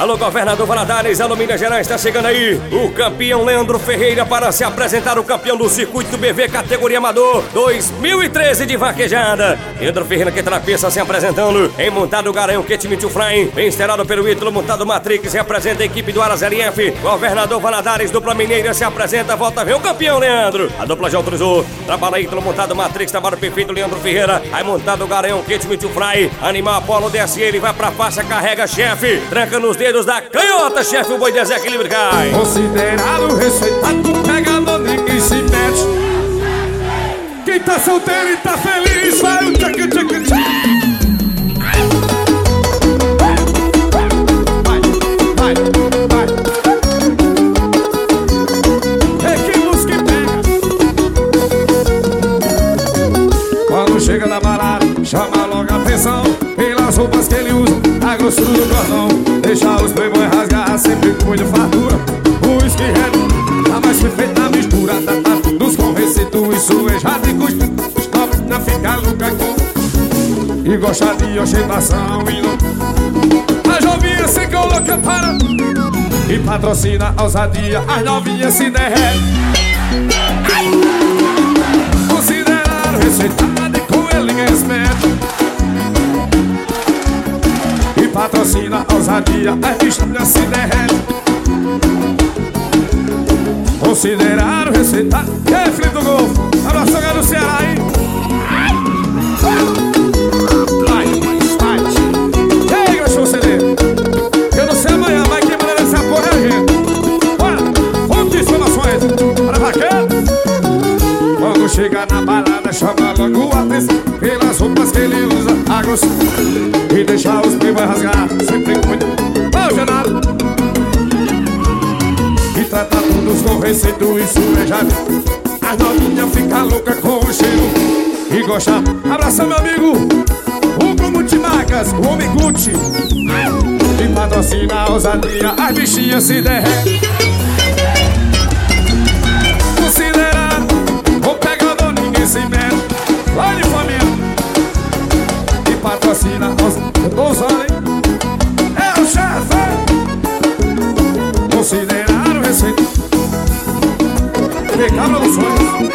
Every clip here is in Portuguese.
Alô, governador Valadares, alô, Minas Gerais, tá chegando aí o campeão Leandro Ferreira para se apresentar, o campeão do circuito BV categoria amador 2013 de vaquejada. Leandro Ferreira que trapeça se apresentando em montado Garanhão Kit Me to Fly, instalado pelo Ítalo, montado Matrix, representa a equipe do Aras LF. Governador Valadares, dupla mineira se apresenta, volta a ver o campeão Leandro. A dupla já autorizou, trabalha Ítalo, montado Matrix, trabalho perfeito Leandro Ferreira, aí montado Garanhão Kit Me to Fly, animal Apolo desce, ele vai pra faixa, carrega chefe, tranca nos dedos da canhota, chefe, o boi desequilíbrio cai. Considerado respeitado, pegador, ninguém se mete. Quem tá solteiro e tá feliz, vai o tchac tchac tchac. Vai, vai, vai. É que música pega. Quando chega na balada, chama logo a atenção. Pelas roupas que ele usa, a grossura do cordão. Deixa os playboy rasgar, sempre cuida fartura. O whisky red, tá mais perfeita a mistura. Dos com receito e suejado e cuspe. Os copos não fica louca com. E gosta de ostentação e não. A jovinha se coloca para e patrocina a ousadia. As novinhas se derretem. Consideraram respeitada e com ele ninguém se mete. Patrocina a ousadia, as bichas se derretem. Consideraram receitado. E aí, Felipe do Golfo? Abraço, galera do Ceará, hein? Vai, vai. E aí, gostou o CD? Eu não sei amanhã, mas quem manda nessa porra é a gente. Bora, fonte de informações para vaqueiro. Quando chega na balada, chama logo a atenção. Pelas roupas que ele usa, a grossa. E deixar os playboy rasgar, sempre muito. Ô, Genaro! E trata todos com receito e suejado. As novinhas ficam loucas com o cheiro e gosta. Abraça meu amigo Hugo Multimarcas, o homem Gucci. E patrocina a ousadia, as bichinhas se derretem. Considerar o pegador, ninguém se mete. Lá de família. Patrocina eu tô usando, hein? É o chefe. Consideraram receita. Pecado dos sonhos.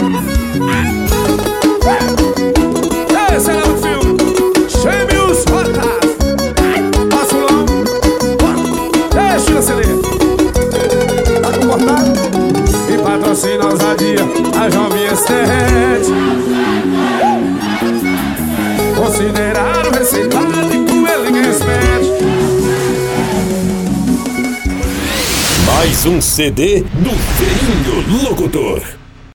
Esse era o filme Gêmeos Rotas. Passulão. Deixa eu CD. Tá comportado? E patrocina a ousadia, a jovinha se derrete. Consideraram receitado e com ele ninguém espera. Mais um CD do Verinho Locutor.